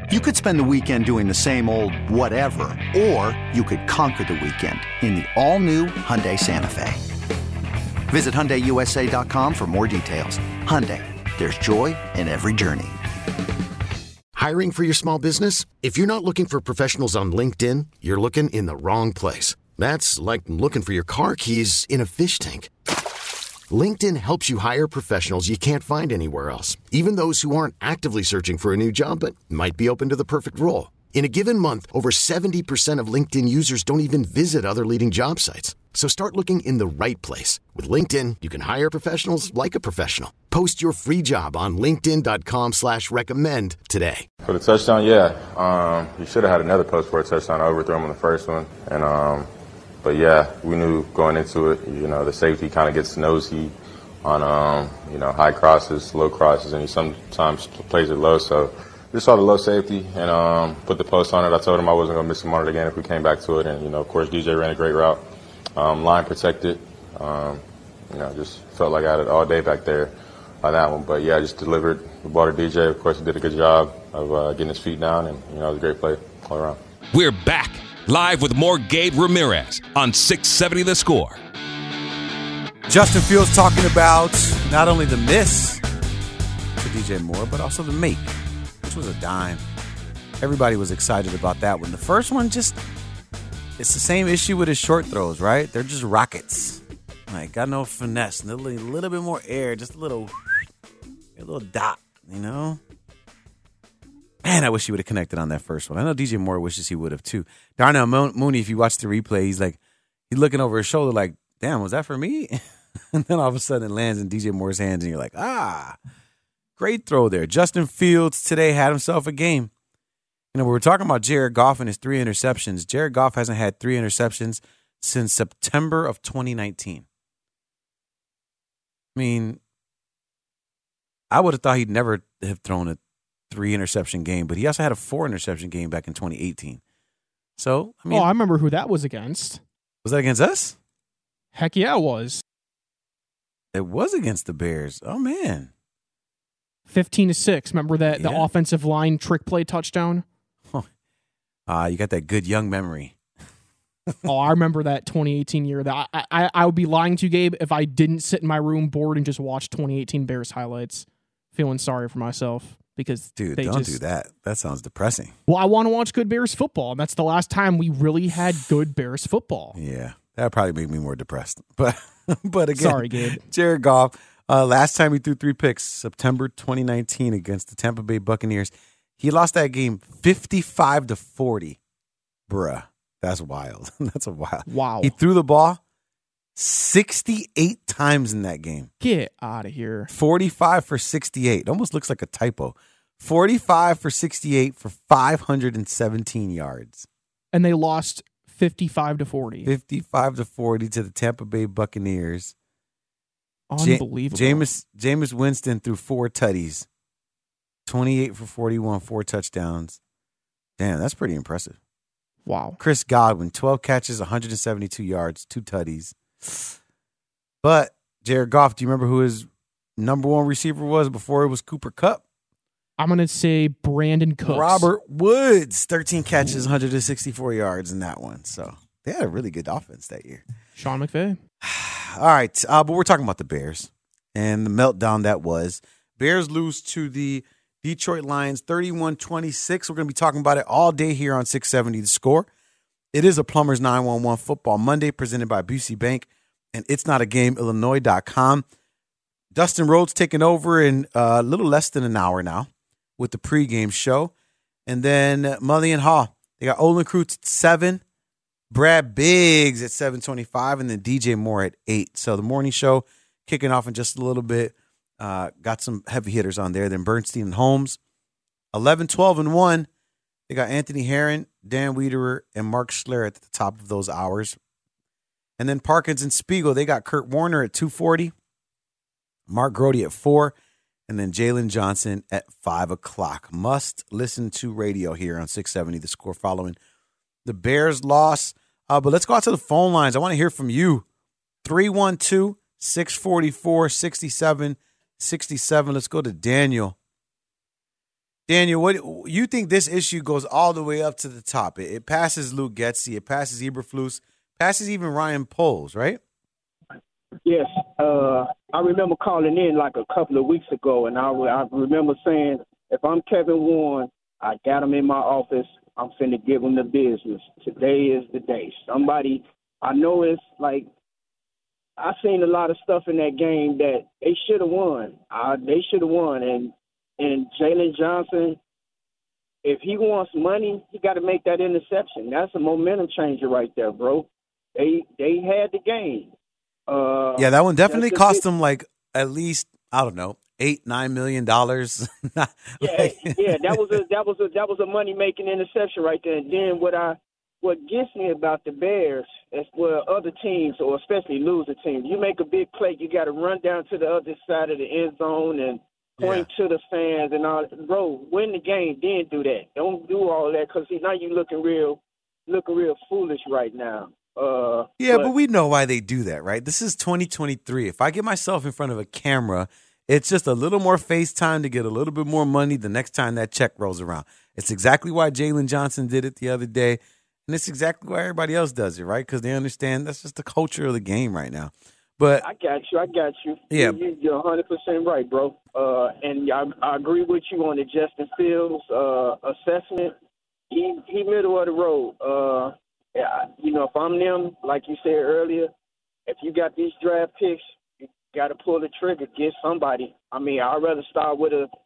You could spend the weekend doing the same old whatever, or you could conquer the weekend in the all-new Hyundai Santa Fe. Visit HyundaiUSA.com for more details. Hyundai, there's joy in every journey. Hiring for your small business? If you're not looking for professionals on LinkedIn, you're looking in the wrong place. That's like looking for your car keys in a fish tank. LinkedIn helps you hire professionals you can't find anywhere else, even those who aren't actively searching for a new job but might be open to the perfect role. In a given month, over 70% of LinkedIn users don't even visit other leading job sites. So start looking in the right place. With LinkedIn, you can hire professionals like a professional. Post your free job on linkedin.com/recommend today. For the touchdown, you should have had another post for a touchdown. I overthrew him on the first one. But yeah, we knew going into it, the safety kind of gets nosy on, high crosses, low crosses, and he sometimes plays it low. So just saw the low safety and put the post on it. I told him I wasn't going to miss him on it again if we came back to it. And, of course, DJ ran a great route. Line protected. Just felt like I had it all day back there on that one. But, yeah, I just delivered the ball to DJ. Of course, he did a good job of getting his feet down, and, it was a great play all around. We're back. Live with more Gabe Ramirez on 670 The Score. Justin Fields talking about not only the miss to DJ Moore, but also the make, which was a dime. Everybody was excited about that one. The first one it's the same issue with his short throws, right? They're just rockets. Like, got no finesse. A little bit more air, just a little dot, Man, I wish he would have connected on that first one. I know DJ Moore wishes he would have too. Darnell Mooney, if you watch the replay, he's looking over his shoulder like, damn, was that for me? And then all of a sudden it lands in DJ Moore's hands and you're like, great throw there. Justin Fields today had himself a game. We were talking about Jared Goff and his 3 interceptions. Jared Goff hasn't had 3 interceptions since September of 2019. I mean, I would have thought he'd never have thrown a 3 interception game, but he also had a 4 interception game back in 2018. So, I remember who that was against. Was that against us? Heck yeah, it was. It was against the Bears. Oh, man. 15-6. Remember that the offensive line trick play touchdown? You got that good young memory. I remember that 2018 year. That I would be lying to you, Gabe, if I didn't sit in my room bored and just watch 2018 Bears highlights, feeling sorry for myself. Because dude, don't do that. That sounds depressing. Well, I want to watch good Bears football, and that's the last time we really had good Bears football. Yeah, that would probably make me more depressed. But again, sorry, Gabe. Jared Goff, last time he threw 3 picks, September 2019 against the Tampa Bay Buccaneers. He lost that game 55-40. Bruh, that's wild. That's a wild. Wow. He threw the ball 68 times in that game. Get out of here. 45 for 68. Almost looks like a typo. 45 for 68 for 517 yards. And they lost 55-40. 55-40 to the Tampa Bay Buccaneers. Unbelievable. Jameis Winston threw 4 tutties. 28 for 41, 4 touchdowns. Damn, that's pretty impressive. Wow. Chris Godwin, 12 catches, 172 yards, 2 tutties. But Jared Goff, do you remember who his number 1 receiver was before it was Cooper Kupp? I'm going to say Brandon Cooks. Robert Woods, 13 catches, 164 yards in that one. So they had a really good offense that year. Sean McVay. All right, but we're talking about the Bears and the meltdown that was. Bears lose to the Detroit Lions 31-26. We're going to be talking about it all day here on 670 The Score. It is a Plumbers 911 Football Monday presented by Busey Bank and It's Not a Game, Illinois.com. Dustin Rhodes taking over in a little less than an hour now with the pregame show. And then Mully and Haw. They got Olin Kreutz at 7, Brad Biggs at 7:25, and then DJ Moore at 8. So the morning show kicking off in just a little bit. Got some heavy hitters on there. Then Bernstein and Holmes. 11, 12, and 1. They got Anthony Herron, Dan Wiederer, and Mark Schler at the top of those hours. And then Parkins and Spiegel, they got Kurt Warner at 2:40, Mark Grody at 4, and then Jalen Johnson at 5 o'clock. Must listen to radio here on 670 The Score following the Bears loss. But let's go out to the phone lines. I want to hear from you. 312-644-6767. Let's go to Daniel. Daniel, what you think this issue goes all the way up to the top? It passes Luke Getsy, it passes Eberflus, passes even Ryan Poles, right? Yes. I remember calling in like a couple of weeks ago, and I remember saying, if I'm Kevin Warren, I got him in my office. I'm finna give him the business. Today is the day. Somebody, I know it's like, I seen a lot of stuff in that game that they should have won. They should have won. And Jalen Johnson, if he wants money, he got to make that interception. That's a momentum changer right there, bro. They had the game. Yeah, that one definitely cost them like at least, I don't know, $8-9 million. Yeah, that was a money making interception right there. And then what gets me about the Bears is other teams, or especially loser teams, you make a big play, you got to run down to the other side of the end zone and point to the fans and all. Bro, win the game, then do that. Don't do all that, because now you looking real foolish right now. But we know why they do that, right? This is 2023. If I get myself in front of a camera, it's just a little more FaceTime to get a little bit more money the next time that check rolls around. It's exactly why Jalen Johnson did it the other day, and it's exactly why everybody else does it, right? Because they understand that's just the culture of the game right now. But I got you. Yeah, you're 100% right, bro. And I agree with you on the Justin Fields assessment. He middle of the road. If I'm them, like you said earlier, if you got these draft picks, you got to pull the trigger, get somebody. I mean, I'd rather start with a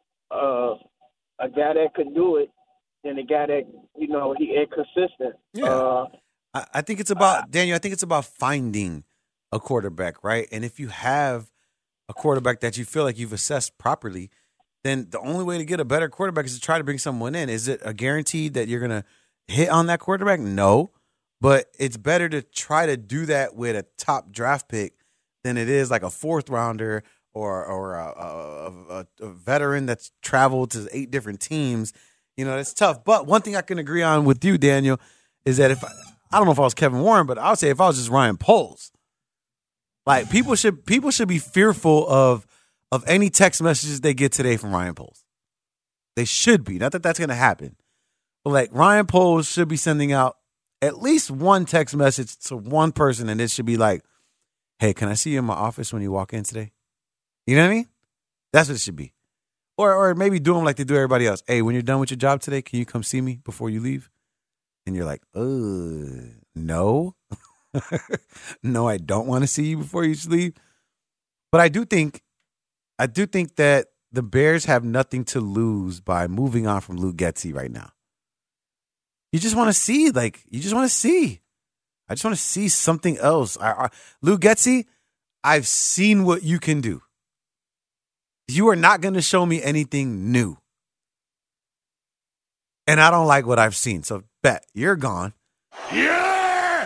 guy that could do it than a guy that, he is consistent. Yeah. I think it's about, Daniel, I think it's about finding a quarterback, right? And if you have a quarterback that you feel like you've assessed properly, then the only way to get a better quarterback is to try to bring someone in. Is it a guarantee that you're going to hit on that quarterback? No. But it's better to try to do that with a top draft pick than it is like a fourth rounder or a veteran that's traveled to 8 different teams. It's tough. But one thing I can agree on with you, Daniel, is that I don't know if I was Kevin Warren, but I would say if I was just Ryan Poles, like people should be fearful of any text messages they get today from Ryan Poles. They should be. Not that that's going to happen, but like Ryan Poles should be sending out at least one text message to one person, and it should be like, hey, can I see you in my office when you walk in today? You know what I mean? That's what it should be. Or maybe do them like they do everybody else. Hey, when you're done with your job today, can you come see me before you leave? And you're like, no. No, I don't want to see you before you leave. But I do think that the Bears have nothing to lose by moving on from Luke Getsy right now. You just want to see, I just want to see something else. Luke Getsy, I've seen what you can do. You are not going to show me anything new. And I don't like what I've seen. So bet you're gone. Yeah!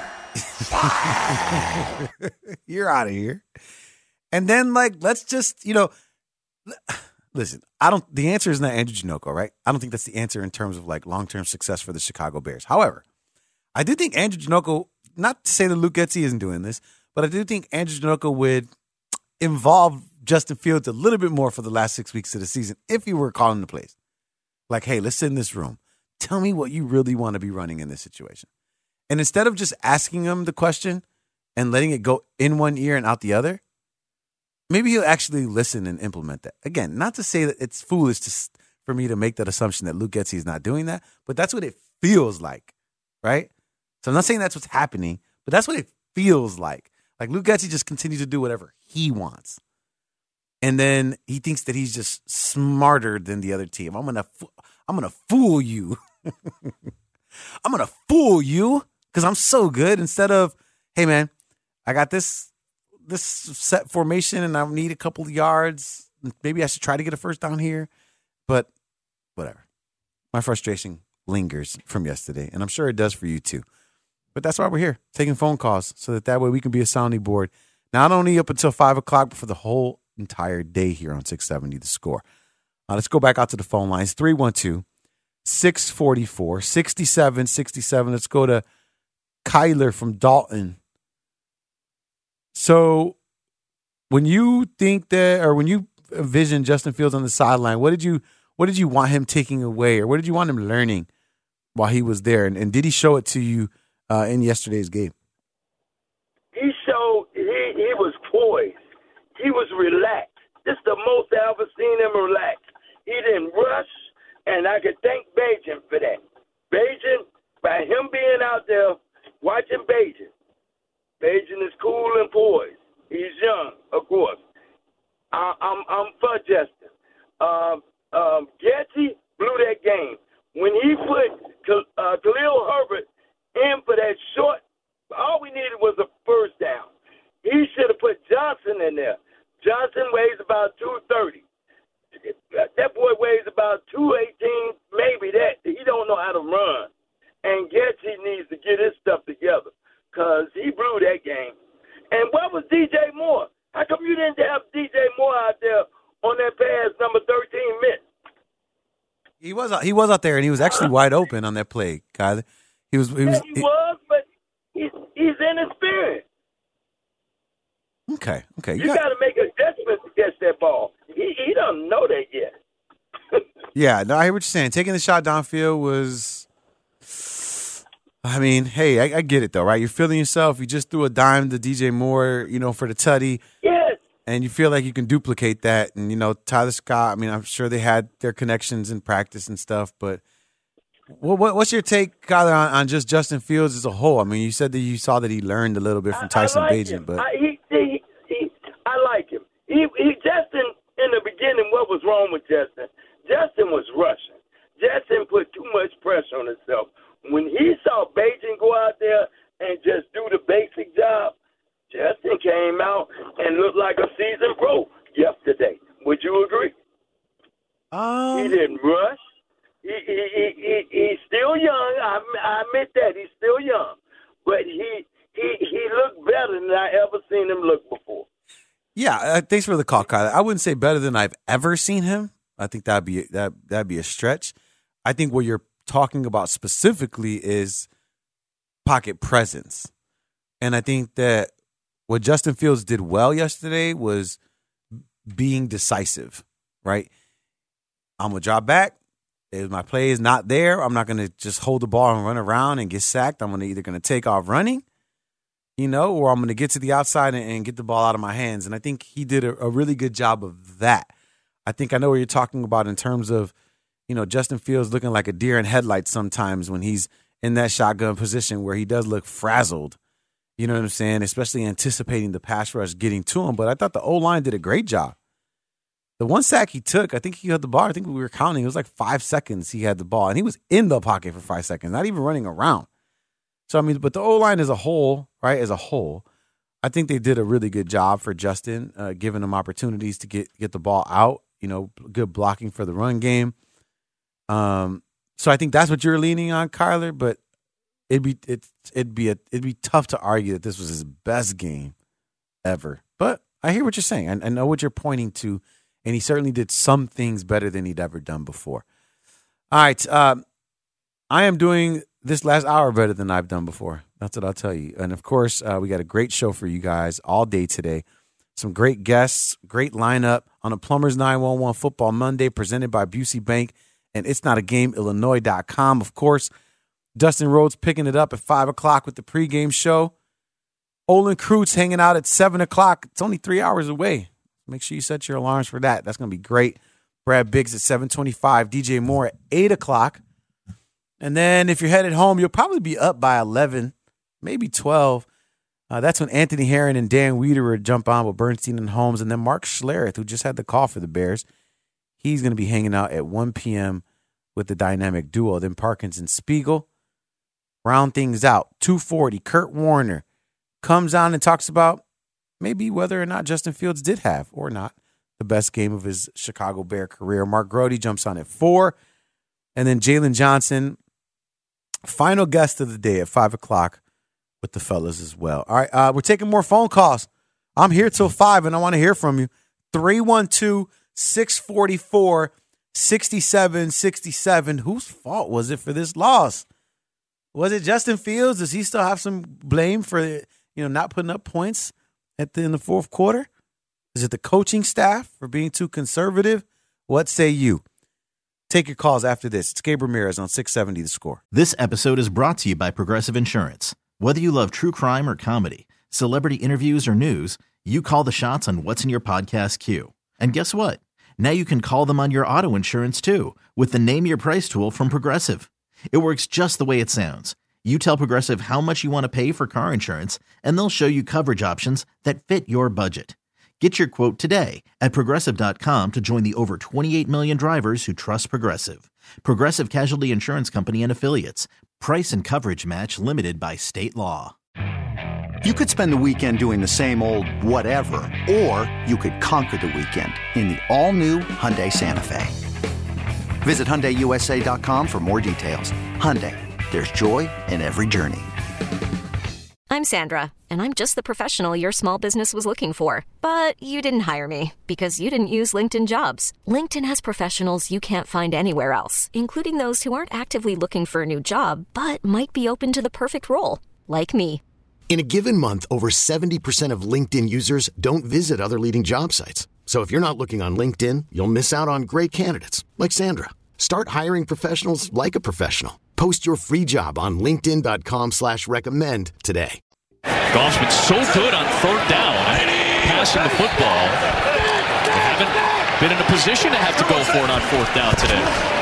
You're out of here. And then let's just, listen, the answer is not Andrew Janocko, right? I don't think that's the answer in terms of long-term success for the Chicago Bears. However, I do think Andrew Janocko, not to say that Luke Getsy isn't doing this, but I do think Andrew Janocko would involve Justin Fields a little bit more for the last 6 weeks of the season if he were calling the plays. Like, hey, let's sit in this room. Tell me what you really want to be running in this situation. And instead of just asking him the question and letting it go in one ear and out the other, maybe he'll actually listen and implement that. Again, not to say that it's foolish for me to make that assumption that Luke Getsy is not doing that, but that's what it feels like, right? So I'm not saying that's what's happening, but that's what it feels like. Like Luke Getsy just continues to do whatever he wants. And then he thinks that he's just smarter than the other team. I'm gonna fool you. I'm gonna fool you because I'm so good. Instead of, hey man, I got this set formation and I need a couple of yards. Maybe I should try to get a first down here. But whatever. My frustration lingers from yesterday, and I'm sure it does for you too. But that's why we're here, taking phone calls so that way we can be a sounding board. Not only up until 5 o'clock, but for the whole entire day here on 670 The Score. Let's go back out to the phone lines. 312-644-6767. Let's go to Kyler from Dalton. So when you think that, or when you envision Justin Fields on the sideline, what did you what did you want him taking away, or what did you want him learning while he was there? And did he show it to you in yesterday's game? He showed he was poised. He was relaxed. This is the most I ever seen him relax. He didn't rush, and I could thank Bajan for that. Bajan, by him being out there watching Bajan is cool and poised. He's young, of course. I'm for Justin. Getty blew that game. When he put Khalil Herbert in for that short, all we needed was a first down. He should have put Johnson in there. Johnson weighs about 230. That boy weighs about 218, maybe that. He don't know how to run. And Getty needs to get his stuff together because he blew that game. And what was DJ Moore? How come you didn't have DJ Moore out there on that pass number 13 minutes? He was out there, and he was actually wide open on that play, Kyler. He was, but he's inexperienced. Okay. You got to make adjustments to catch that ball. He doesn't know that yet. Yeah, no, I hear what you're saying. Taking the shot downfield was, I mean, hey, I get it though, right? You're feeling yourself. You just threw a dime to DJ Moore, for the tutty. Yes. And you feel like you can duplicate that. And, Tyler Scott, I mean, I'm sure they had their connections in practice and stuff. But what's your take, Kyler, on just Justin Fields as a whole? I mean, you said that you saw that he learned a little bit from Tyson Bagent. But I like him. Justin, in the beginning, what was wrong with Justin? Justin was rushing. Justin put too much pressure on himself. When he saw Bagent go out there and just do the basic job, Justin came out and looked like a seasoned pro yesterday. Would you agree? He didn't rush. He's still young. I admit that. He's still young. But he looked better than I ever seen him look before. Yeah, thanks for the call, Kyler. I wouldn't say better than I've ever seen him. I think that'd be a stretch. I think what you're talking about specifically is pocket presence. And I think that what Justin Fields did well yesterday was being decisive, right? I'm going to drop back. If my play is not there, I'm not going to just hold the ball and run around and get sacked. I'm either going to take off running, or I'm going to get to the outside and get the ball out of my hands. And I think he did a really good job of that. I think I know what you're talking about in terms of, Justin Fields looking like a deer in headlights sometimes when he's in that shotgun position where he does look frazzled. You know what I'm saying? Especially anticipating the pass rush getting to him. But I thought the O-line did a great job. The one sack he took, I think he had the ball. I think we were counting. It was like 5 seconds he had the ball. And he was in the pocket for 5 seconds, not even running around. So, I mean, but the O-line as a whole, right, I think they did a really good job for Justin, giving him opportunities to get the ball out, good blocking for the run game. So I think that's what you're leaning on, Kyler, but it'd be tough to argue that this was his best game ever. But I hear what you're saying. I know what you're pointing to, and he certainly did some things better than he'd ever done before. All right, I am doing this last hour better than I've done before. That's what I'll tell you. And, of course, we got a great show for you guys all day today. Some great guests, great lineup on a Plumbers 911 Football Monday presented by Busey Bank and It's Not a Game, Illinois.com. Of course, Dustin Rhodes picking it up at 5 o'clock with the pregame show. Olin Kreutz hanging out at 7 o'clock. It's only 3 hours away. Make sure you set your alarms for that. That's going to be great. Brad Biggs at 7:25. DJ Moore at 8 o'clock. And then if you're headed home, you'll probably be up by 11, maybe 12. That's when Anthony Herron and Dan Wiederer jump on with Bernstein and Holmes. And then Mark Schlereth, who just had the call for the Bears, he's going to be hanging out at 1 p.m. with the dynamic duo. Then Parkins and Spiegel round things out. 2:40, Kurt Warner comes on and talks about maybe whether or not Justin Fields did have or not the best game of his Chicago Bear career. Mark Grody jumps on at 4. And then Jalen Johnson, final guest of the day at 5 o'clock with the fellas as well. All right, we're taking more phone calls. I'm here till 5, and I want to hear from you. 312-644-6767. Whose fault was it for this loss? Was it Justin Fields? Does he still have some blame for not putting up points in the fourth quarter? Is it the coaching staff for being too conservative? What say you? Take your calls after this. It's Gabe Ramirez on 670 The Score. This episode is brought to you by Progressive Insurance. Whether you love true crime or comedy, celebrity interviews or news, you call the shots on what's in your podcast queue. And guess what? Now you can call them on your auto insurance too with the Name Your Price tool from Progressive. It works just the way it sounds. You tell Progressive how much you want to pay for car insurance, and they'll show you coverage options that fit your budget. Get your quote today at Progressive.com to join the over 28 million drivers who trust Progressive. Progressive Casualty Insurance Company and Affiliates. Price and coverage match limited by state law. You could spend the weekend doing the same old whatever, or you could conquer the weekend in the all-new Hyundai Santa Fe. Visit HyundaiUSA.com for more details. Hyundai, there's joy in every journey. I'm Sandra, and I'm just the professional your small business was looking for. But you didn't hire me because you didn't use LinkedIn Jobs. LinkedIn has professionals you can't find anywhere else, including those who aren't actively looking for a new job, but might be open to the perfect role, like me. In a given month, over 70% of LinkedIn users don't visit other leading job sites. So if you're not looking on LinkedIn, you'll miss out on great candidates like Sandra. Start hiring professionals like a professional. Post your free job on linkedin.com/recommend today. Goff's been so good on third down, passing the football. They haven't been in a position to have to go for it on fourth down today.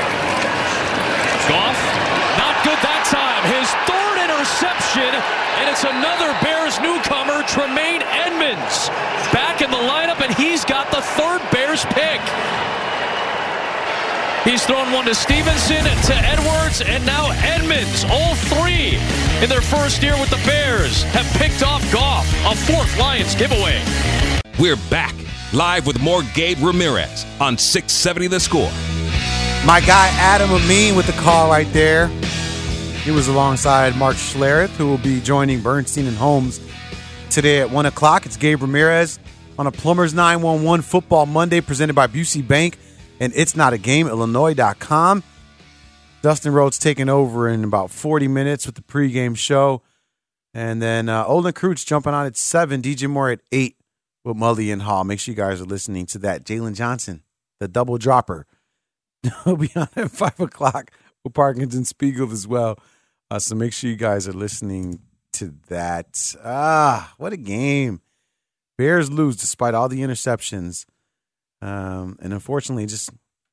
Goff, not good that time. His third interception, and it's another Bears newcomer, Tremaine Edmunds, back in the lineup, and he's got the third Bears pick. He's thrown one to Stevenson, to Edwards, and now Edmunds. All three in their first year with the Bears have picked off Goff, a fourth Lions giveaway. We're back live with more Gabe Ramirez on 670 The Score. My guy Adam Amin with the call right there. He was alongside Mark Schlereth, who will be joining Bernstein and Holmes today at 1 o'clock. It's Gabe Ramirez on a Plumbers 911 Football Monday presented by Busey Bank and It's Not a Game, Illinois.com. Dustin Rhodes taking over in about 40 minutes with the pregame show. And then Olin Kreutz jumping on at 7, DJ Moore at 8 with Mully and Hall. Make sure you guys are listening to that. Jalen Johnson, the double dropper, will be on at 5 o'clock with Parkinson Spiegel as well. So make sure you guys are listening to that. What a game. Bears lose despite all the interceptions. And unfortunately, just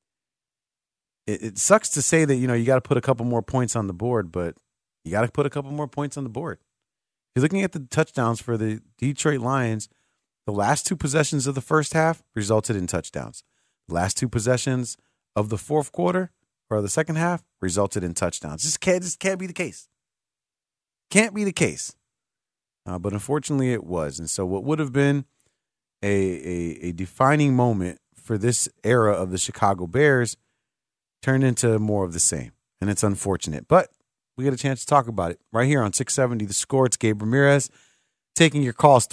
it sucks to say that, you got to put a couple more points on the board, but you got to put a couple more points on the board. If you're looking at the touchdowns for the Detroit Lions, the last two possessions of the first half resulted in touchdowns. The last two possessions of the fourth quarter or the second half resulted in touchdowns. Just can't be the case. Can't be the case. But unfortunately, it was. And so what would have been a defining moment for this era of the Chicago Bears turned into more of the same. And it's unfortunate. But we get a chance to talk about it right here on 670 The Score. It's Gabe Ramirez taking your calls,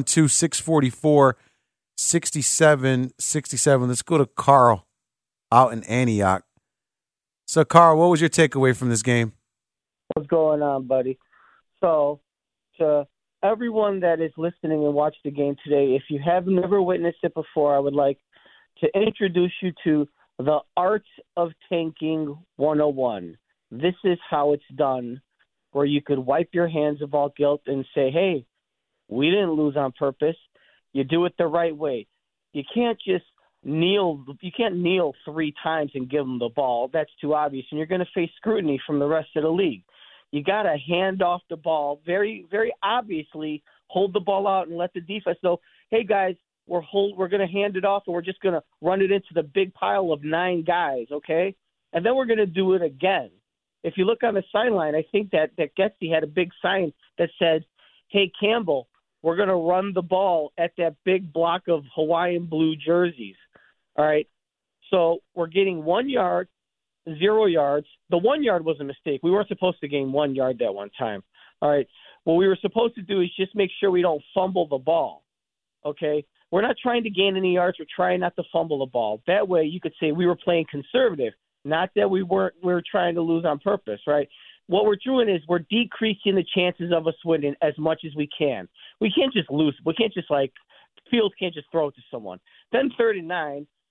312-644-6767. Let's go to Carl out in Antioch. So, Carl, what was your takeaway from this game? What's going on, buddy? So, to everyone that is listening and watched the game today, if you have never witnessed it before, I would like to introduce you to the Art of Tanking 101. This is how it's done, where you could wipe your hands of all guilt and say, hey, we didn't lose on purpose. You do it the right way. You can't just kneel 3 times and give them the ball. That's too obvious, and you're going to face scrutiny from the rest of the league. You got to hand off the ball, very, very obviously, hold the ball out and let the defense know, hey, guys, we're going to hand it off, and we're just going to run it into the big pile of 9 guys, okay? And then we're going to do it again. If you look on the sideline, I think that Getsy had a big sign that said, hey, Campbell, we're going to run the ball at that big block of Hawaiian blue jerseys. All right, so we're getting 1 yard, 0 yards. The 1 yard was a mistake. We weren't supposed to gain 1 yard that one time. All right, what we were supposed to do is just make sure we don't fumble the ball, okay? We're not trying to gain any yards. We're trying not to fumble the ball. That way you could say we were playing conservative, not that we were trying to lose on purpose, right? What we're doing is we're decreasing the chances of us winning as much as we can. We can't just lose. We can't just Fields can't just throw it to someone. Then 3rd and 9,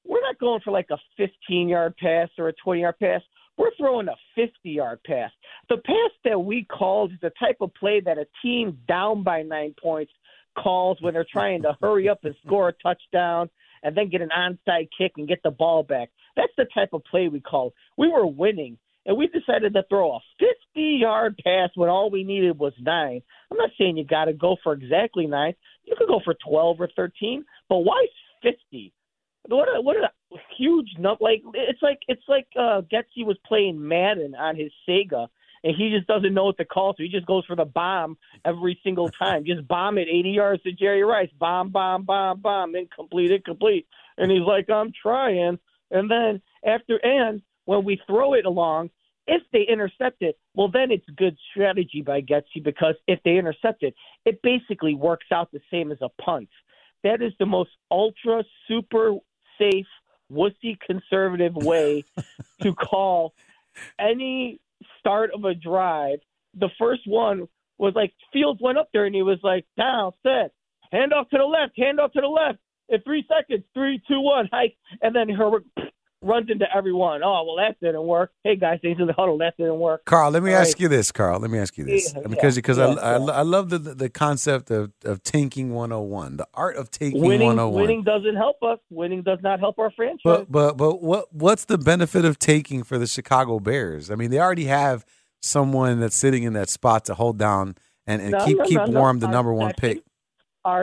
we're not going for like a 15-yard pass or a 20-yard pass. We're throwing a 50-yard pass. The pass that we called is the type of play that a team down by 9 points calls when they're trying to hurry up and score a touchdown and then get an onside kick and get the ball back. That's the type of play we called. We were winning, and we decided to throw a 50-yard pass when all we needed was 9. I'm not saying you got to go for exactly 9. You could go for 12 or 13, but why 50? What a huge number! Like it's like Getsy was playing Madden on his Sega, and he just doesn't know what to call, so he just goes for the bomb every single time. Just bomb it 80 yards to Jerry Rice. Bomb, incomplete. And he's like, I'm trying. And then when we throw it along, if they intercept it, well, then it's good strategy by Getsy, because if they intercept it, it basically works out the same as a punt. That is the most ultra super safe, wussy conservative way to call any start of a drive. The first one was like Fields went up there and he was like, down, set, hand off to the left. In 3 seconds, 3, 2, 1, hike. And then Herbert runs into everyone. Oh, well, that didn't work. Hey, guys, things in the huddle, that didn't work. Carl, let me ask you this. Because I love the concept of tanking 101, the art of taking 101. Winning doesn't help us. Winning does not help our franchise. But what's the benefit of taking for the Chicago Bears? I mean, they already have someone that's sitting in that spot to hold down and keep warm the number one pick. Our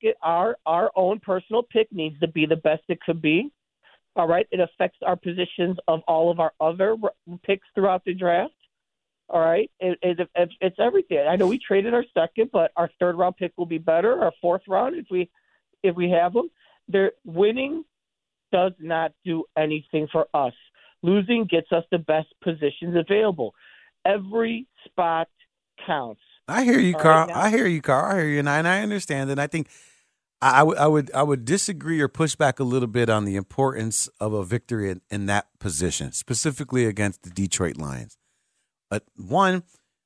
own personal pick needs to be the best it could be. All right, it affects our positions of all of our other picks throughout the draft. All right, it's everything. I know we traded our second, but our third round pick will be better. Our fourth round, if we have them, winning does not do anything for us. Losing gets us the best positions available. Every spot counts. I hear you, Carl. And I understand. And I think I would disagree or push back a little bit on the importance of a victory in that position, specifically against the Detroit Lions. One,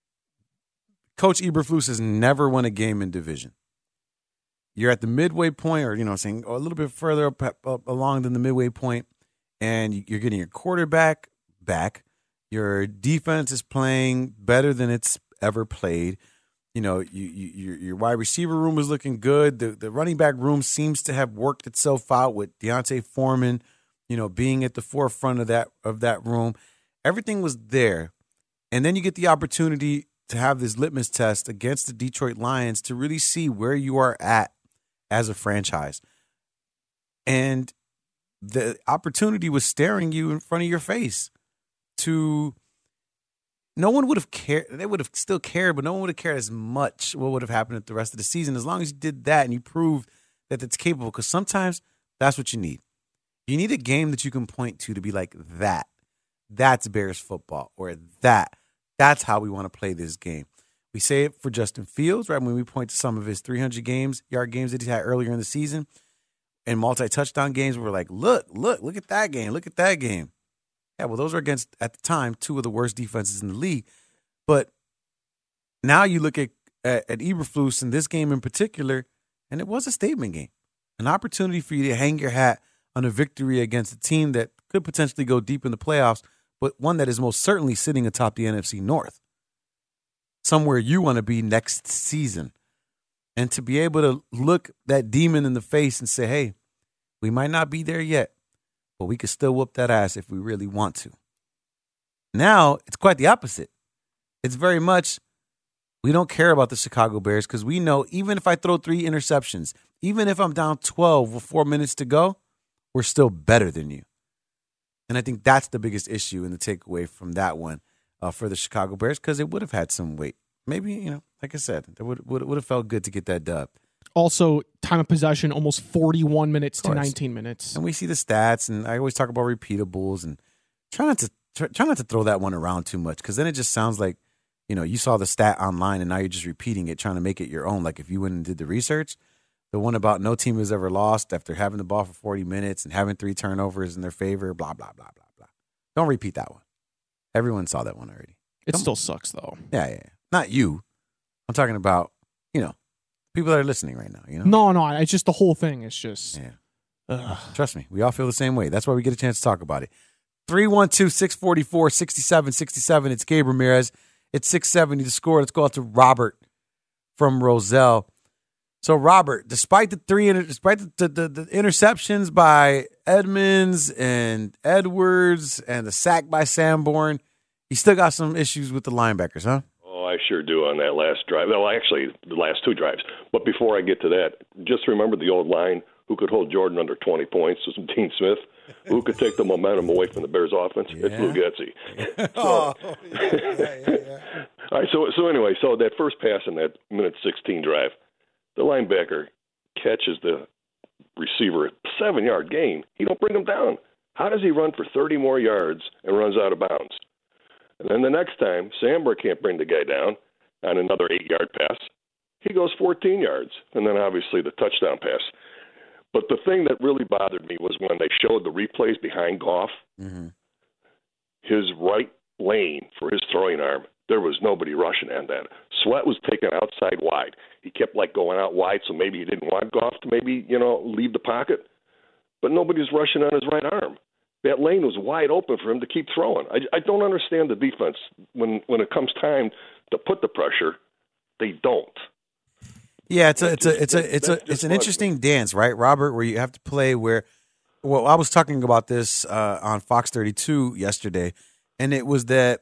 Coach Eberflus has never won a game in division. You're at the midway point, or a little bit further up along than the midway point, and you're getting your quarterback back. Your defense is playing better than it's ever played. Your wide receiver room is looking good. The running back room seems to have worked itself out with D'Onta Foreman, being at the forefront of that room. Everything was there. And then you get the opportunity to have this litmus test against the Detroit Lions to really see where you are at as a franchise. And the opportunity was staring you in front of your face. No one would have cared. They would have still cared, but no one would have cared as much what would have happened at the rest of the season as long as you did that and you proved that it's capable, because sometimes that's what you need. You need a game that you can point to be like, that's Bears football, or that's how we want to play this game. We say it for Justin Fields, right? When we point to some of his 300-yard games that he had earlier in the season and multi-touchdown games, we're like, look at that game. Look at that game. Yeah, well, those are against, at the time, two of the worst defenses in the league. But now you look at Eberflus in this game in particular, and it was a statement game. An opportunity for you to hang your hat on a victory against a team that could potentially go deep in the playoffs, but one that is most certainly sitting atop the NFC North. Somewhere you want to be next season. And to be able to look that demon in the face and say, hey, we might not be there yet, but we could still whoop that ass if we really want to. Now, it's quite the opposite. It's very much, we don't care about the Chicago Bears because we know even if I throw 3 interceptions, even if I'm down 12 with 4 minutes to go, we're still better than you. And I think that's the biggest issue and the takeaway from that one for the Chicago Bears, because it would have had some weight. Maybe, like I said, it would have felt good to get that dub. Also, time of possession, almost 41 minutes to 19 minutes. And we see the stats, and I always talk about repeatables, and try not to throw that one around too much, because then it just sounds like, you saw the stat online, and now you're just repeating it, trying to make it your own. Like if you went and did the research, the one about no team has ever lost after having the ball for 40 minutes and having 3 turnovers in their favor, blah, blah, blah, blah, blah. Don't repeat that one. Everyone saw that one already. It still sucks, though. Yeah. Not you. I'm talking about, people that are listening right now, No, it's just the whole thing. It's just... Yeah. Trust me, we all feel the same way. That's why we get a chance to talk about it. 312-644-6767. It's Gabe Ramirez. It's 670 to score. Let's go out to Robert from Roselle. So, Robert, despite the interceptions by Edmonds and Edwards and the sack by Sanborn, you still got some issues with the linebackers, huh? Oh, I sure do on that last drive. Well, actually, the last two drives. But before I get to that, just remember the old line, who could hold Jordan under 20 points was Dean Smith. Who could take the momentum away from the Bears offense? Yeah. It's Lou Getsy. All right, so anyway, so that first pass in that minute 16 drive, the linebacker catches the receiver, 7-yard gain. He don't bring him down. How does he run for 30 more yards and runs out of bounds? And then the next time, Sanborn can't bring the guy down on another 8-yard pass. He goes 14 yards, and then obviously the touchdown pass. But the thing that really bothered me was when they showed the replays behind Goff, his right lane for his throwing arm, there was nobody rushing on that. Sweat was taken outside wide. He kept going out wide, so maybe he didn't want Goff to leave the pocket. But nobody's rushing on his right arm. That lane was wide open for him to keep throwing. I don't understand the defense. When it comes time to put the pressure, they don't. Yeah, it's an interesting dance, right, Robert, where you have to play where. Well, I was talking about this on Fox 32 yesterday, and it was that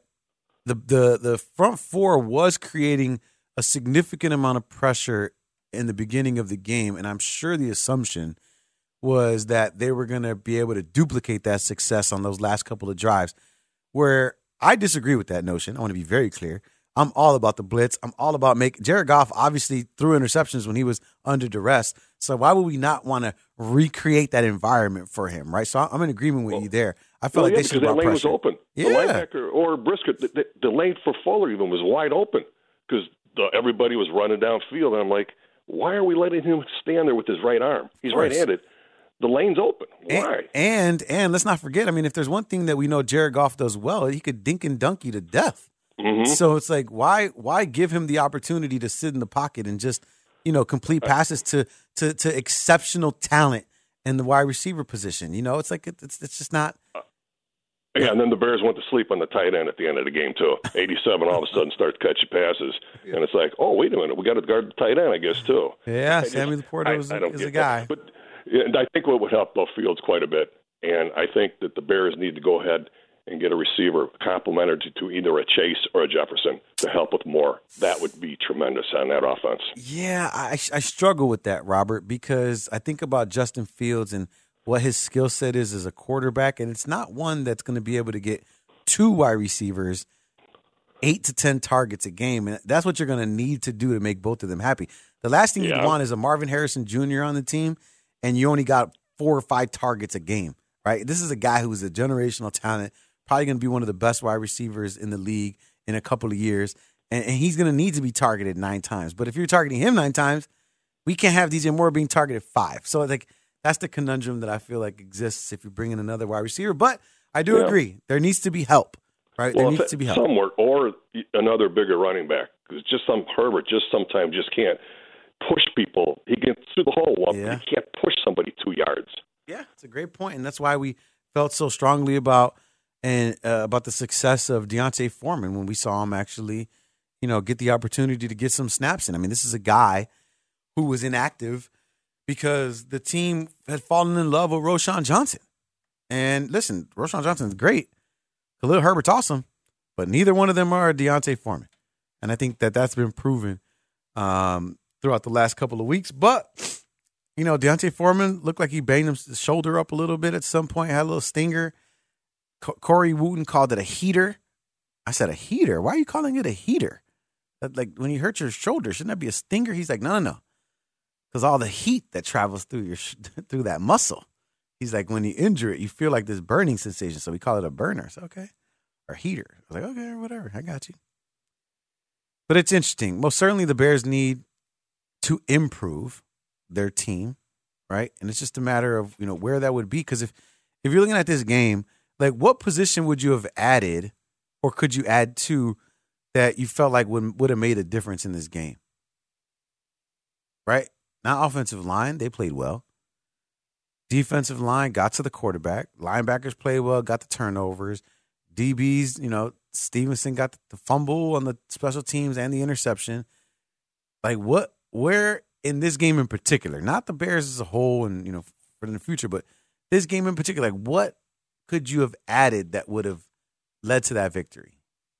the front four was creating a significant amount of pressure in the beginning of the game, and I'm sure the assumption was that they were going to be able to duplicate that success on those last couple of drives. Where I disagree with that notion. I want to be very clear. I'm all about the blitz. I'm all about Jared Goff obviously threw interceptions when he was under duress. So why would we not want to recreate that environment for him, right? So I'm in agreement with you there. I feel like they should have brought pressure. The lane was open. Yeah. The linebacker or Brisket, the lane for Fuller even was wide open because everybody was running downfield. And I'm like, why are we letting him stand there with his right arm? He's right-handed. The lane's open. Why? And let's not forget, I mean, if there's one thing that we know Jared Goff does well, he could dink and dunk you to death. Mm-hmm. So it's like, why give him the opportunity to sit in the pocket and just, complete passes to exceptional talent in the wide receiver position? It's like it's just not. Yeah, and then the Bears went to sleep on the tight end at the end of the game too. 87 all of a sudden starts catching passes, and it's like, oh, wait a minute, we got to guard the tight end, I guess too. Yeah, Sammy Laporta is a guy. But I think what would help though Fields quite a bit, and I think that the Bears need to go ahead and get a receiver complementary to either a Chase or a Jefferson to help with more. That would be tremendous on that offense. Yeah, I struggle with that, Robert, because I think about Justin Fields and what his skill set is as a quarterback, and it's not one that's going to be able to get two wide receivers 8 to 10 targets a game, and that's what you're going to need to do to make both of them happy. The last thing you want is a Marvin Harrison Jr. on the team, and you only got 4 or 5 targets a game, right? This is a guy who's a generational talent, probably going to be one of the best wide receivers in the league in a couple of years, and he's going to need to be targeted 9 times. But if you're targeting him 9 times, we can't have DJ Moore being targeted 5. So that's the conundrum that I feel like exists if you bring in another wide receiver. But I do agree. There needs to be help, right? Well, there needs to be help. Somewhere, or another bigger running back. Because Herbert sometimes can't push people. He gets through the hole, but he can't push somebody 2 yards. Yeah, it's a great point, and that's why we felt so strongly about the success of D'Onta Foreman when we saw him actually, get the opportunity to get some snaps in. I mean, this is a guy who was inactive because the team had fallen in love with Roschon Johnson. And listen, Roschon Johnson's great. Khalil Herbert's awesome, but neither one of them are D'Onta Foreman. And I think that's been proven throughout the last couple of weeks. But, D'Onta Foreman looked like he banged his shoulder up a little bit at some point, had a little stinger. Corey Wooten called it a heater. I said, a heater? Why are you calling it a heater? Like, when you hurt your shoulder, shouldn't that be a stinger? He's like, no. Because all the heat that travels through through that muscle. He's like, when you injure it, you feel like this burning sensation. So we call it a burner. So, okay. Or heater. I was like, okay, whatever. I got you. But it's interesting. Most certainly the Bears need to improve their team, right? And it's just a matter of, where that would be. Because if you're looking at this game, like, what position would you have added or could you add to that you felt like would have made a difference in this game? Right? Not offensive line. They played well. Defensive line got to the quarterback. Linebackers played well, got the turnovers. DBs, Stevenson got the fumble on the special teams and the interception. Like where in this game in particular, not the Bears as a whole and, for the future, but this game in particular, like what could you have added that would have led to that victory?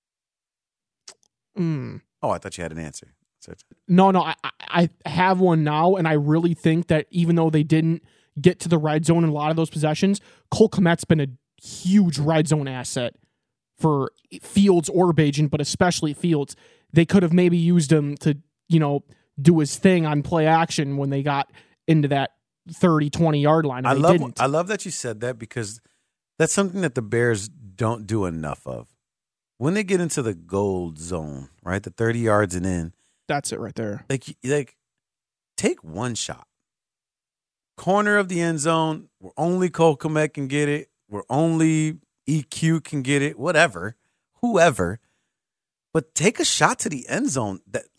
Oh, I thought you had an answer. No, I have one now, and I really think that even though they didn't get to the red zone in a lot of those possessions, Cole Kmet's been a huge red zone asset for Fields or Bagent, but especially Fields. They could have maybe used him to, do his thing on play action when they got into that 30, 20-yard line. I love that you said that because that's something that the Bears don't do enough of. When they get into the gold zone, right, the 30 yards and in, that's it right there. Like, take one shot. Corner of the end zone, where only Cole Kmet can get it, where only EQ can get it, whatever, whoever. But take a shot to the end zone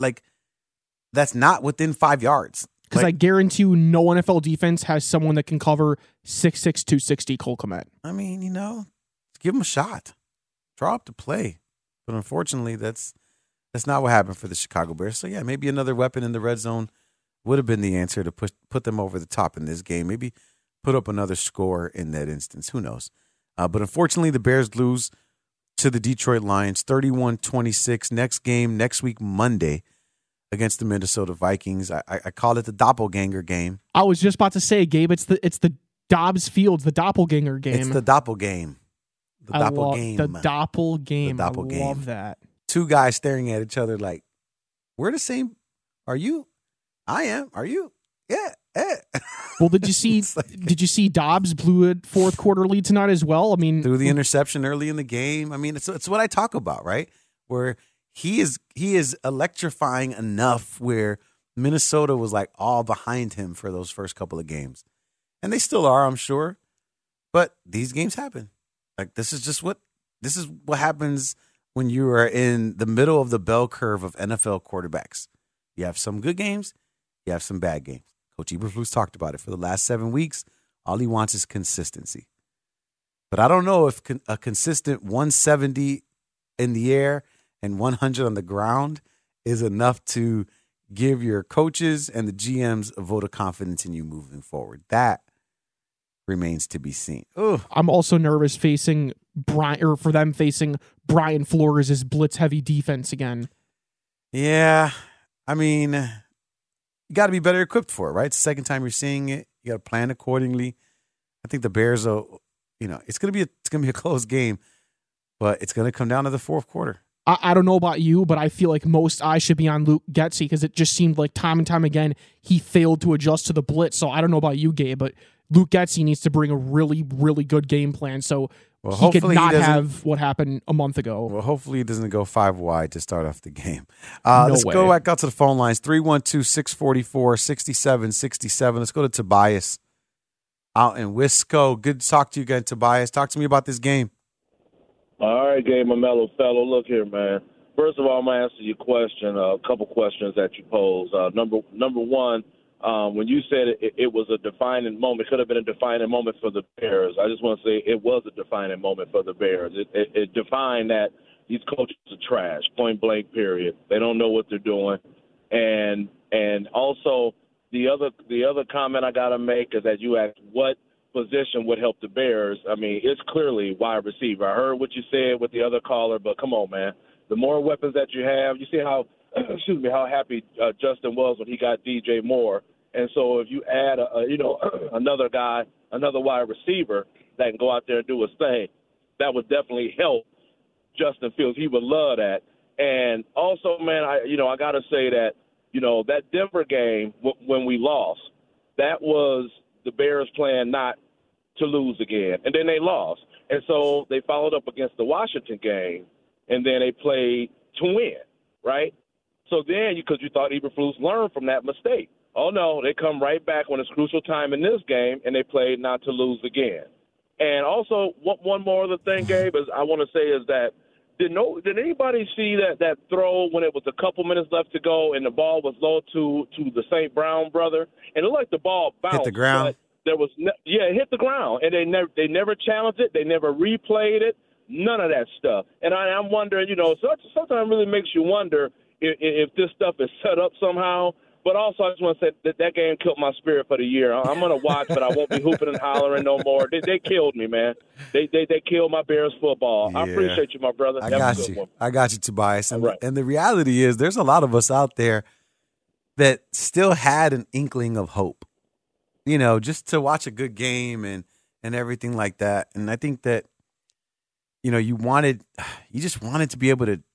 that's not within 5 yards. Because I guarantee you no NFL defense has someone that can cover 6'6", 260 Cole Kmet. I mean, give him a shot. Draw up the play. But unfortunately, that's not what happened for the Chicago Bears. So, yeah, maybe another weapon in the red zone would have been the answer to put them over the top in this game. Maybe put up another score in that instance. Who knows? But unfortunately, the Bears lose to the Detroit Lions 31-26. Next game, next week, Monday, against the Minnesota Vikings. I call it the doppelganger game. I was just about to say, Gabe, it's the Dobbs Fields, the doppelganger game. It's the doppelgame. The doppelgame. The doppelgame. The doppelgame. I love that. Two guys staring at each other like, we're the same. Are you? I am. Are you? Yeah. Well, did you see Dobbs blew a fourth quarter lead tonight as well? I mean, threw the interception early in the game. I mean, it's what I talk about, right? Where he is electrifying enough where Minnesota was like all behind him for those first couple of games. And they still are, I'm sure. But these games happen. Like this is what happens when you are in the middle of the bell curve of NFL quarterbacks. You have some good games, you have some bad games. Coach Eberflus talked about it for the last 7 weeks. All he wants is consistency. But I don't know if a consistent 170 in the air and 100 on the ground is enough to give your coaches and the GMs a vote of confidence in you moving forward. That remains to be seen. Ugh. I'm also nervous facing Brian Flores' blitz-heavy defense again. Yeah, I mean, you got to be better equipped for it, right? It's the second time you're seeing it. You got to plan accordingly. I think the Bears will, it's gonna be a close game, but it's gonna come down to the fourth quarter. I don't know about you, but I feel like most eyes should be on Luke Getsy because it just seemed like time and time again he failed to adjust to the blitz. So I don't know about you, Gabe, but Luke Getsy needs to bring a really, really good game plan so he could not have what happened a month ago. Well, hopefully he doesn't go 5 wide to start off the game. Let's go back out to the phone lines, 312-644-6767. Let's go to Tobias out in Wisco. Good to talk to you again, Tobias. Talk to me about this game. All right, Gabe, my mellow fellow. Look here, man. First of all, I'm going to answer your question, a couple questions that you posed. Number one, when you said it was a defining moment, could have been a defining moment for the Bears. I just want to say it was a defining moment for the Bears. It defined that these coaches are trash, point blank, period. They don't know what they're doing. And also the other comment I got to make is that you asked what position would help the Bears. I mean, it's clearly wide receiver. I heard what you said with the other caller, but come on, man. The more weapons that you have, you see how how happy Justin was when he got DJ Moore. And so if you add another guy, another wide receiver that can go out there and do his thing, that would definitely help Justin Fields. He would love that. And also, man, I got to say that, that Denver game when we lost, that was the Bears' plan not to lose again. And then they lost. And so they followed up against the Washington game, and then they played to win, right? So then, because you thought Eberflus learned from that mistake. Oh, no, they come right back when it's crucial time in this game, and they played not to lose again. And also, one more other thing, Gabe, is I want to say is that did anybody see that throw when it was a couple minutes left to go and the ball was low to the St. Brown brother? And it looked like the ball bounced. Hit the ground. it hit the ground, and they never challenged it. They never replayed it. None of that stuff. And I'm wondering, sometimes it really makes you wonder if this stuff is set up somehow. But also, I just want to say that game killed my spirit for the year. I'm going to watch, but I won't be hooping and hollering no more. They killed me, man. They killed my Bears football. Yeah. I appreciate you, my brother. I got you, Tobias. And the reality is there's a lot of us out there that still had an inkling of hope, just to watch a good game and everything like that. And I think that, you just wanted to be able to.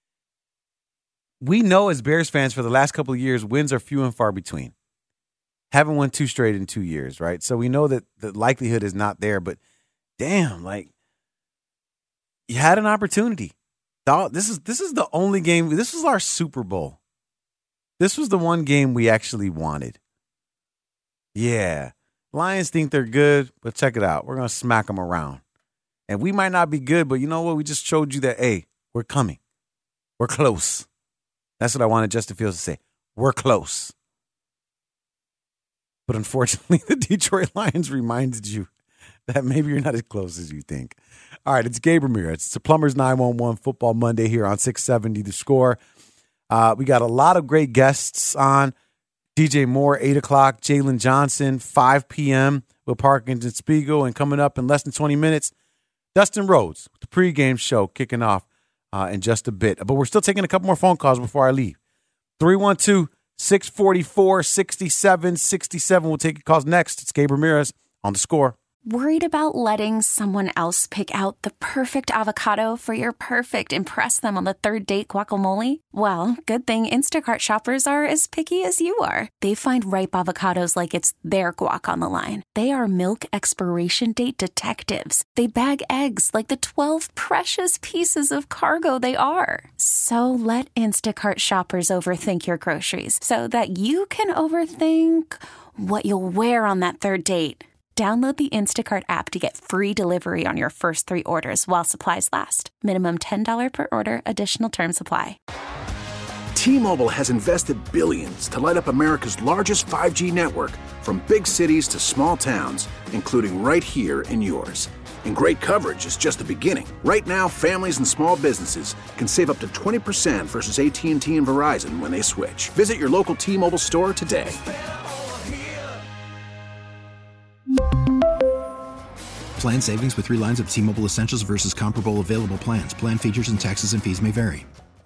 We know as Bears fans for the last couple of years, wins are few and far between. Haven't won 2 straight in 2 years, right? So we know that the likelihood is not there, but damn, you had an opportunity. This is the only game. This was our Super Bowl. This was the one game we actually wanted. Yeah. Lions think they're good, but check it out. We're going to smack them around. And we might not be good, but you know what? We just showed you that, hey, we're coming. We're close. That's what I wanted Justin Fields to say. We're close. But unfortunately, the Detroit Lions reminded you that maybe you're not as close as you think. All right, it's Gabe Ramirez. It's the Plumbers 911 Football Monday here on 670 The Score. We got a lot of great guests on. DJ Moore, 8 o'clock. Jalen Johnson, 5 p.m. with Parkinson Spiegel. And coming up in less than 20 minutes, Dustin Rhodes, the pregame show kicking off in just a bit. But we're still taking a couple more phone calls before I leave. 312-644-6767. We'll take your calls next. It's Gabe Ramirez on The Score. Worried about letting someone else pick out the perfect avocado for your perfect impress them on the third date guacamole? Well, good thing Instacart shoppers are as picky as you are. They find ripe avocados like it's their guac on the line. They are milk expiration date detectives. They bag eggs like the 12 precious pieces of cargo they are. So let Instacart shoppers overthink your groceries so that you can overthink what you'll wear on that third date. Download the Instacart app to get free delivery on your first 3 orders while supplies last. Minimum $10 per order. Additional terms apply. T-Mobile has invested billions to light up America's largest 5G network, from big cities to small towns, including right here in yours. And great coverage is just the beginning. Right now, families and small businesses can save up to 20% versus AT&T and Verizon when they switch. Visit your local T-Mobile store today. Plan savings with 3 lines of T-Mobile Essentials versus comparable available plans. Plan features and taxes and fees may vary.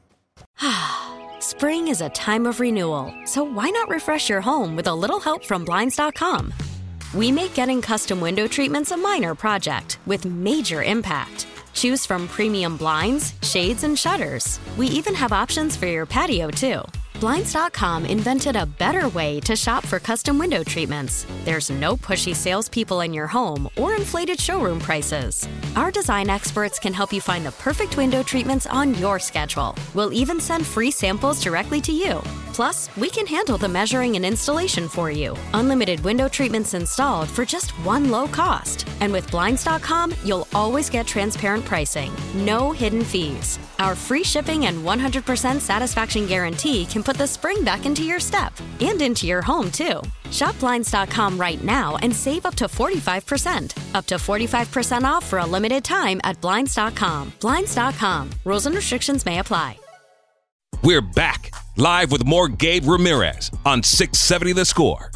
Spring is a time of renewal, so why not refresh your home with a little help from Blinds.com? We make getting custom window treatments a minor project with major impact. Choose from premium blinds, shades, and shutters. We even have options for your patio, too. Blinds.com invented a better way to shop for custom window treatments. There's no pushy salespeople in your home or inflated showroom prices. Our design experts can help you find the perfect window treatments on your schedule. We'll even send free samples directly to you. Plus, we can handle the measuring and installation for you. Unlimited window treatments installed for just one low cost. And with Blinds.com, you'll always get transparent pricing. No hidden fees. Our free shipping and 100% satisfaction guarantee can put the spring back into your step and into your home, too. Shop Blinds.com right now and save up to 45%. Up to 45% off for a limited time at Blinds.com. Blinds.com. Rules and restrictions may apply. We're back, live with more Gabe Ramirez on 670 The Score.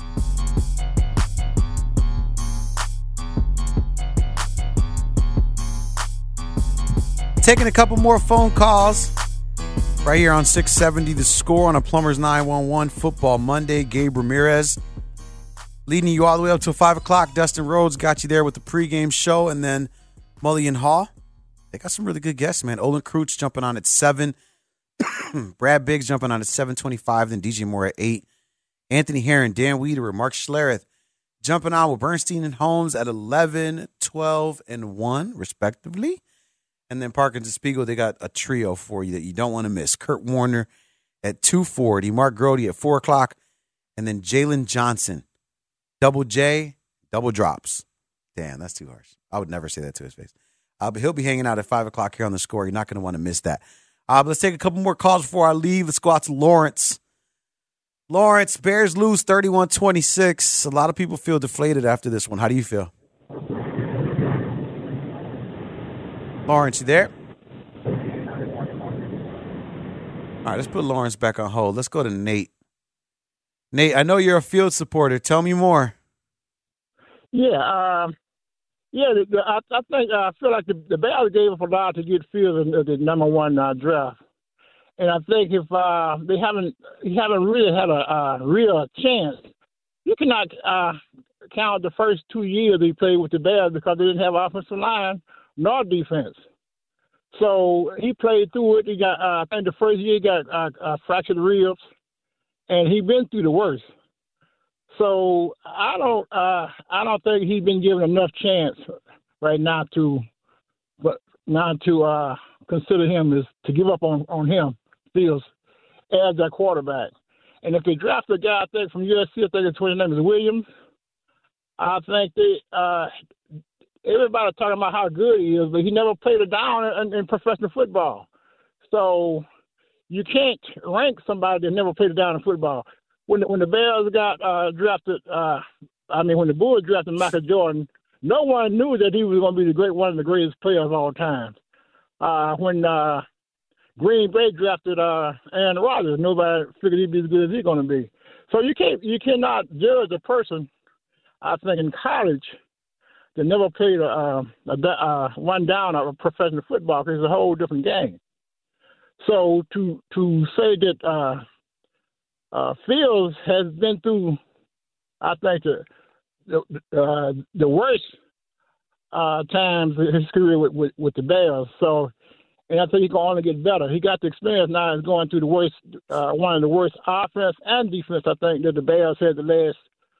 Taking a couple more phone calls right here on 670 The Score on a Plumbers 911 Football Monday. Gabe Ramirez leading you all the way up till 5 o'clock. Dustin Rhodes got you there with the pregame show, and then Mully and Hall. They got some really good guests, man. Olin Kreutz jumping on at 7. Brad Biggs jumping on at 7:25. Then DJ Moore at 8. Anthony Herron, Dan Wiederer, Mark Schlereth jumping on with Bernstein and Holmes at 11, 12, and 1, respectively. And then Parkinson Spiegel, they got a trio for you that you don't want to miss. Kurt Warner at 2:40, Mark Grody at 4 o'clock, and then Jalen Johnson, double J, double drops. Damn, that's too harsh. I would never say that to his face. But he'll be hanging out at 5 o'clock here on The Score. You're not going to want to miss that. But let's take a couple more calls before I leave. Let's go out to Lawrence. Lawrence, Bears lose 31-26. A lot of people feel deflated after this one. How do you feel? Lawrence, you there? All right, let's put Lawrence back on hold. Let's go to Nate. Nate, I know you're a Field supporter. Tell me more. Yeah, I think I feel like the Bears gave up a lot to get Fields in the number one draft, and I think if he haven't really had a real chance, you cannot count the first 2 years he played with the Bears because they didn't have offensive line nor defense. So he played through it. He got I think the first year he got fractured ribs, and he been through the worst. So I don't think he's been given enough chance right now to consider him as to give up on him, Fields, as their quarterback. And if they draft a guy, I think from USC, I think his name is Williams. I think everybody talking about how good he is, but he never played a down in professional football. So you can't rank somebody that never played a down in football. When the Bears got drafted, when the Bulls drafted Michael Jordan, no one knew that he was going to be one of the greatest players of all time. When Green Bay drafted Aaron Rodgers, nobody figured he'd be as good as he's going to be. So you cannot judge a person, I think, in college that never played one down of professional football, because it's a whole different game. So to say that Fields has been through, I think, the worst times in his career with the Bears. So, and I think he can only get better. He got the experience now. He's going through the worst, one of the worst offense and defense, I think, that the Bears had the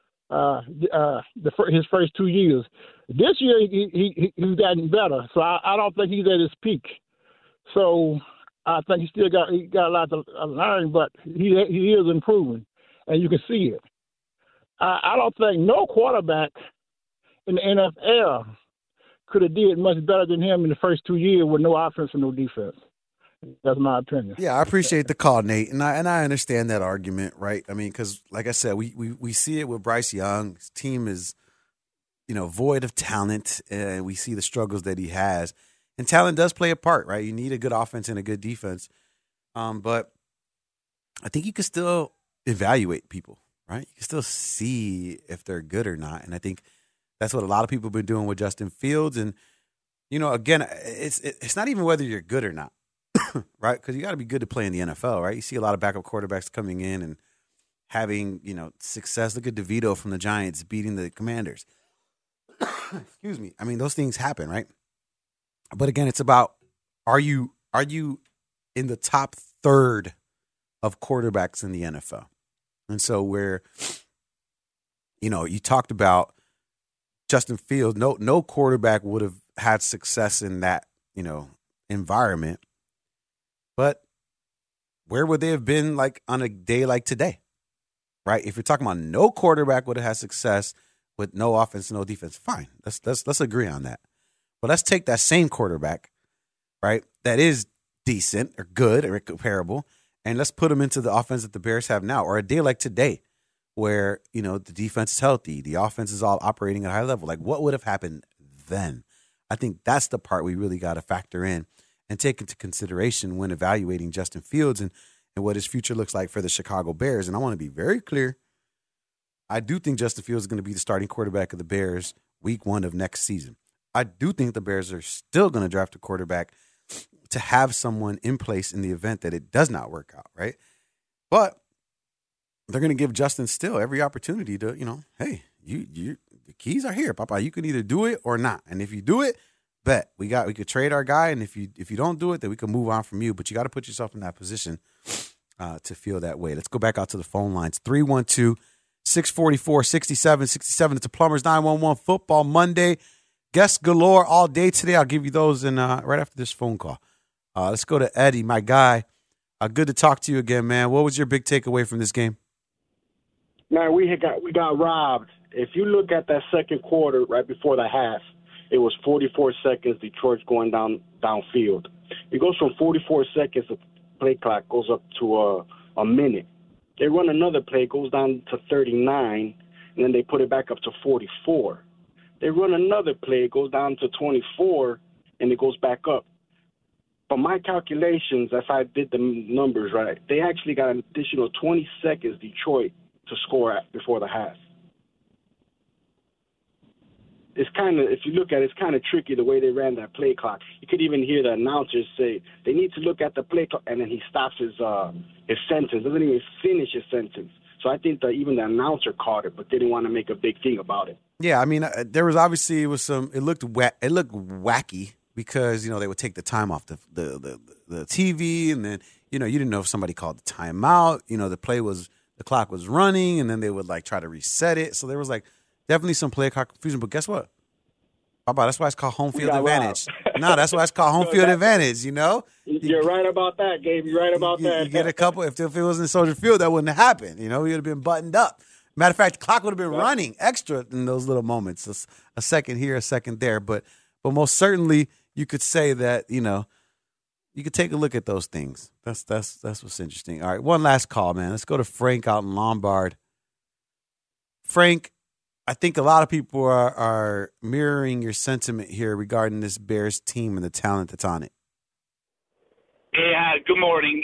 last his first 2 years. This year he's gotten better. So I don't think he's at his peak. So I think he got a lot to learn, but he is improving, and you can see it. I don't think no quarterback in the NFL could have did much better than him in the first 2 years with no offense and no defense. That's my opinion. Yeah, I appreciate the call, Nate, and I understand that argument, right? I mean, because like I said, we see it with Bryce Young. His team is, void of talent, and we see the struggles that he has. And talent does play a part, right? You need a good offense and a good defense. But I think you can still evaluate people, right? You can still see if they're good or not. And I think that's what a lot of people have been doing with Justin Fields. And, again, it's not even whether you're good or not, right? Because you got to be good to play in the NFL, right? You see a lot of backup quarterbacks coming in and having, success. Look at DeVito from the Giants beating the Commanders. Excuse me. I mean, those things happen, right? But again, it's about are you in the top third of quarterbacks in the NFL? And so where, you talked about Justin Fields, no quarterback would have had success in that, environment. But where would they have been like on a day like today? Right? If you're talking about no quarterback would have had success with no offense, no defense, fine. Let's agree on that. But let's take that same quarterback, right, that is decent or good or comparable, and let's put him into the offense that the Bears have now, or a day like today where, the defense is healthy, the offense is all operating at a high level. Like, what would have happened then? I think that's the part we really got to factor in and take into consideration when evaluating Justin Fields and what his future looks like for the Chicago Bears. And I want to be very clear. I do think Justin Fields is going to be the starting quarterback of the Bears week 1 of next season. I do think the Bears are still going to draft a quarterback to have someone in place in the event that it does not work out, right? But they're going to give Justin still every opportunity to, hey, the keys are here, Papa. You can either do it or not. And if you do it, bet we could trade our guy. And if you don't do it, then we can move on from you. But you got to put yourself in that position to feel that way. Let's go back out to the phone lines. 312-644-6767. It's a Plumbers 911 Football Monday. Guests galore all day today. I'll give you those right after this phone call. Let's go to Eddie, my guy. Good to talk to you again, man. What was your big takeaway from this game? Man, we got robbed. If you look at that second quarter right before the half, it was 44 seconds. Detroit's going downfield. It goes from 44 seconds of play clock goes up to a minute. They run another play, it goes down to 39, and then they put it back up to 44. They run another play, it goes down to 24, and it goes back up. From my calculations, as I did the numbers right, they actually got an additional 20 seconds, Detroit, to score before the half. It's kind of, if you look at it, it's kind of tricky the way they ran that play clock. You could even hear the announcers say they need to look at the play clock, and then he stops his sentence, doesn't even finish his sentence. So I think that even the announcer caught it, but didn't want to make a big thing about it. Yeah, I mean, there was obviously it looked wacky because they would take the time off the TV, and then you didn't know if somebody called the timeout. The clock was running, and then they would try to reset it. So there was definitely some play clock confusion. But guess what? Baba, that's why it's called home field advantage. No, that's why it's called home field advantage, You're right about that, Gabe. You're right about that. You get a couple. If it was in Soldier Field, that wouldn't have happened. We would have been buttoned up. Matter of fact, the clock would have been running extra in those little moments. A second here, a second there. But most certainly, you could say that, you could take a look at those things. That's what's interesting. All right, one last call, man. Let's go to Frank out in Lombard. Frank, I think a lot of people are mirroring your sentiment here regarding this Bears team and the talent that's on it. Yeah, good morning.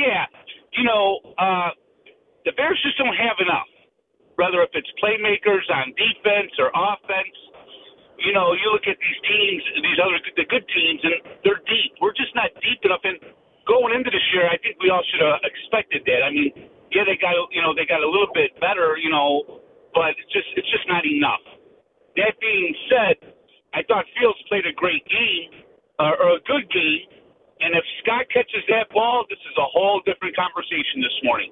The Bears just don't have enough, whether if it's playmakers on defense or offense. You look at these teams, the good teams, and they're deep. We're just not deep enough. And going into this year, I think we all should have expected that. I mean, yeah, they got a little bit better, but it's just not enough. That being said, I thought Fields played a great game, or a good game, and if Scott catches that ball, this is a whole different conversation this morning.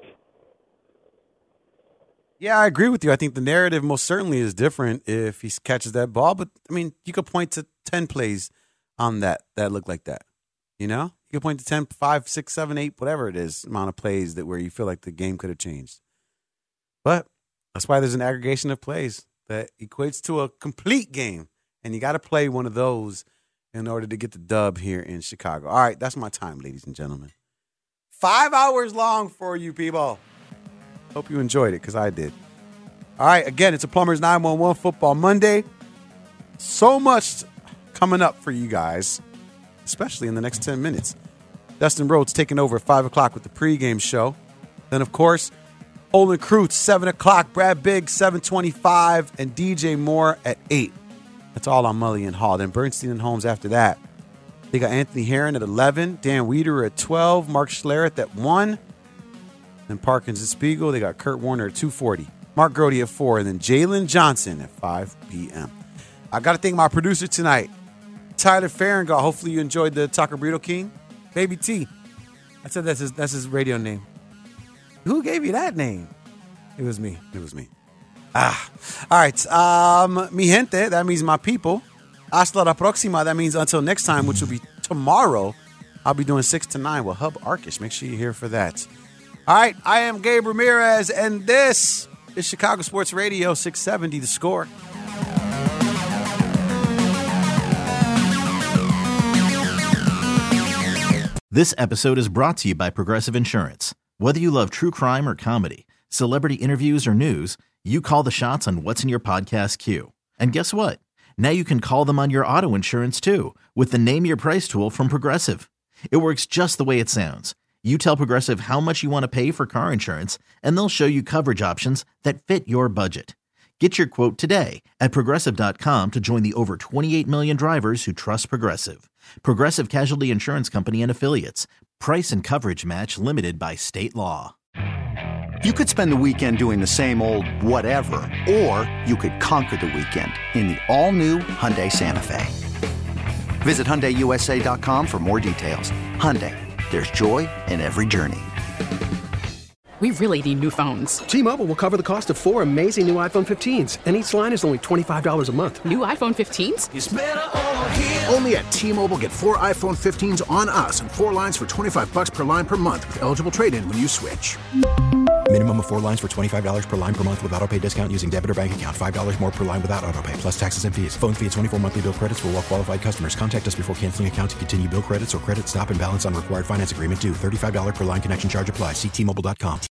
Yeah, I agree with you. I think the narrative most certainly is different if he catches that ball. But, I mean, you could point to 10 plays on that look like that. You could point to 10, 5, 6, 7, 8, whatever it is, amount of plays where you feel like the game could have changed. But that's why there's an aggregation of plays that equates to a complete game. And you got to play one of those in order to get the dub here in Chicago. All right, that's my time, ladies and gentlemen. 5 hours long for you people. Hope you enjoyed it because I did. All right, again, it's a Plumbers 911 Football Monday. So much coming up for you guys, especially in the next 10 minutes. Dustin Rhodes taking over at 5 o'clock with the pregame show. Then, of course, Olin Kreutz, 7 o'clock, Brad Biggs, 7:25, and DJ Moore at 8. That's all on Mully and Hall. Then Bernstein and Holmes after that. They got Anthony Herron at 11, Dan Wiederer at 12, Mark Schlereth at 1. Then Parkins and Spiegel, they got Kurt Warner at 2:40. Mark Grody at 4, and then Jalen Johnson at 5 p.m. I got to thank my producer tonight, Tyler Farringall. Hopefully you enjoyed the Taco Burrito King. Baby T. I said that's his radio name. Who gave you that name? It was me. All right. Mi gente, that means my people. Hasta la próxima, that means until next time, which will be tomorrow. I'll be doing 6 to 9 with Hub Arkish. Make sure you're here for that. All right, I am Gabe Ramirez, and this is Chicago Sports Radio 670 The Score. This episode is brought to you by Progressive Insurance. Whether you love true crime or comedy, celebrity interviews or news, you call the shots on what's in your podcast queue. And guess what? Now you can call them on your auto insurance too with the Name Your Price tool from Progressive. It works just the way it sounds. You tell Progressive how much you want to pay for car insurance, and they'll show you coverage options that fit your budget. Get your quote today at Progressive.com to join the over 28 million drivers who trust Progressive. Progressive Casualty Insurance Company and Affiliates. Price and coverage match limited by state law. You could spend the weekend doing the same old whatever, or you could conquer the weekend in the all-new Hyundai Santa Fe. Visit HyundaiUSA.com for more details. Hyundai. There's joy in every journey. We really need new phones. T-Mobile will cover the cost of 4 amazing new iPhone 15s, and each line is only $25 a month. New iPhone 15s? It's better over here. Only at T-Mobile, get 4 iPhone 15s on us and 4 lines for $25 per line per month with eligible trade-in when you switch. Minimum of 4 lines for $25 per line per month with autopay discount using debit or bank account. $5 more per line without autopay, plus taxes and fees. Phone fee at 24 monthly bill credits for well-qualified customers. Contact us before canceling account to continue bill credits or credit stop and balance on required finance agreement due. $35 per line connection charge applies. See T-Mobile.com.